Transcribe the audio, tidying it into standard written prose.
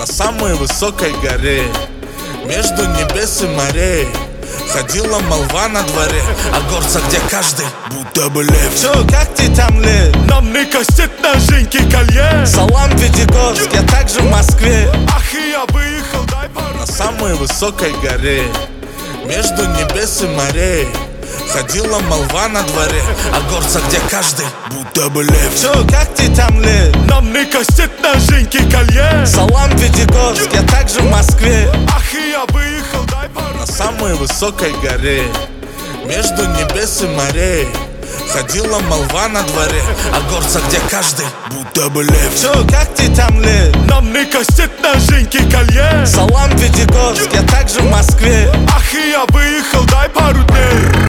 На самой высокой горе, между небес и морей, ходила молва на дворе о горцах, где каждый будто бы лев. Чё, как ты там, лев? Нам не кастет на Женьке колье. Салам, Пятигорск, я также в Москве. Ах, и я выехал, дай пару. На самой высокой горе, между небес и морей, ходила молва на дворе о горцах, где каждый будто бы лев. Чё, как ты там, лев? Нам не кастет на Женьке колье. Салам, Пятигорск, я также в Москве. Ах, и я выехал, дай пару. На самой высокой горе, между небес и морей, ходила молва на дворе о горцах, где каждый будто бы лев. Чё, как ты там, лев? Нам не кастет на Женьке колье. Салам, Пятигорск, я также в Москве. Ах, и я выехал, дай пару дней.